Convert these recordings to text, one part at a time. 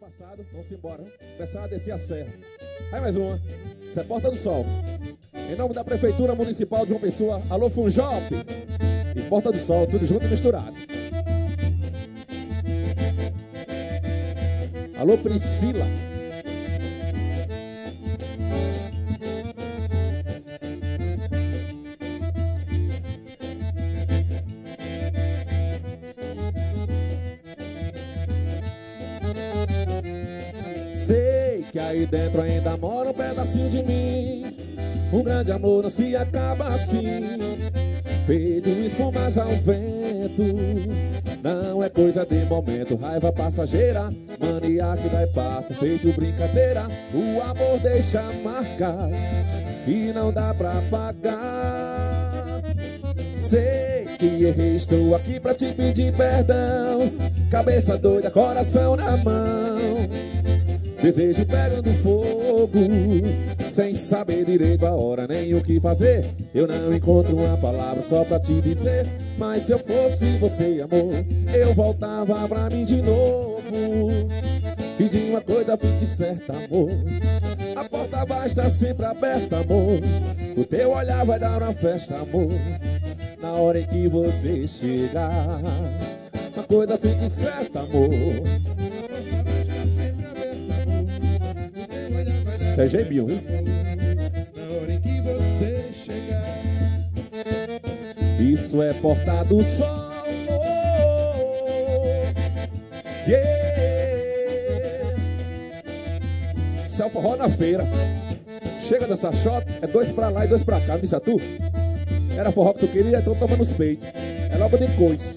passado, vamos embora. Começar a descer a serra. Aí mais uma. Isso é Porta do Sol. Em nome da Prefeitura Municipal de João Pessoa, alô Funjop e Porta do Sol, tudo junto e misturado. Alô Priscila. Sei que aí dentro ainda mora um pedacinho de mim. Um grande amor não se acaba assim, feito espumas ao vento. Não é coisa de momento, raiva passageira, mania que vai e passa, feito brincadeira. O amor deixa marcas que não dá pra apagar. Sei que errei, estou aqui pra te pedir perdão. Cabeça doida, coração na mão, desejo pegando fogo, sem saber direito a hora nem o que fazer. Eu não encontro uma palavra só pra te dizer, mas se eu fosse você, amor, eu voltava pra mim de novo. Pedi uma coisa, fique certa, amor, a porta vai estar sempre aberta, amor. O teu olhar vai dar uma festa, amor, na hora em que você chegar. Uma coisa, fique certa, amor, CG Mil, hein? Na hora em que você chegar. Isso é Porta do Sol. Yeah. Isso é o forró na feira. Chega dessa shot, é dois pra lá e dois pra cá, não disse a tu? Era forró que tu queria, então toma nos peitos. É logo de coisa.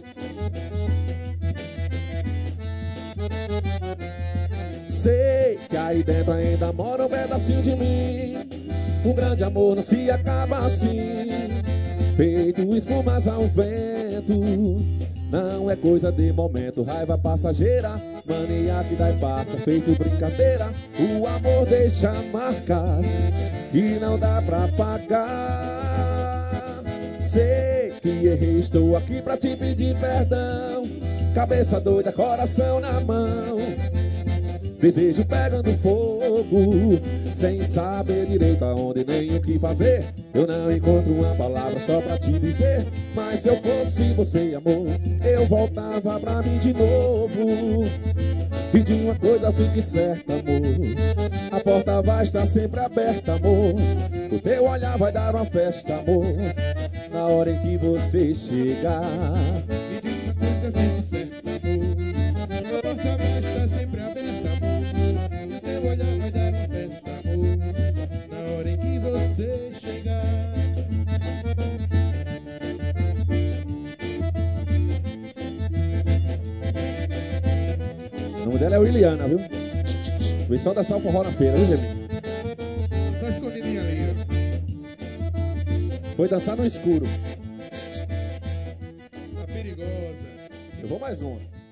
Sei que aí dentro ainda mora um pedacinho de mim. Um grande amor não se acaba assim, feito espumas ao vento. Não é coisa de momento, raiva passageira, mania que dá e passa, feito brincadeira. O amor deixa marcas que não dá pra apagar. Sei que errei, estou aqui pra te pedir perdão. Cabeça doida, coração na mão, desejo pegando fogo, sem saber direito aonde nem o que fazer. Eu não encontro uma palavra só pra te dizer, mas se eu fosse você, amor, eu voltava pra mim de novo. Pedi uma coisa, fique certa, amor, a porta vai estar sempre aberta, amor. O teu olhar vai dar uma festa, amor, na hora em que você chegar. Pedi uma coisa, fique certa, amor, a porta vai estar sempre aberta, amor. O teu olhar vai dar uma festa, amor, na hora em que você chegar. O nome dela é Williana, viu? Vem só dançar o forró na feira, viu, Gemini? Só escondidinha ali, Foi dançar no escuro. ó. Tá perigosa. Eu vou mais uma.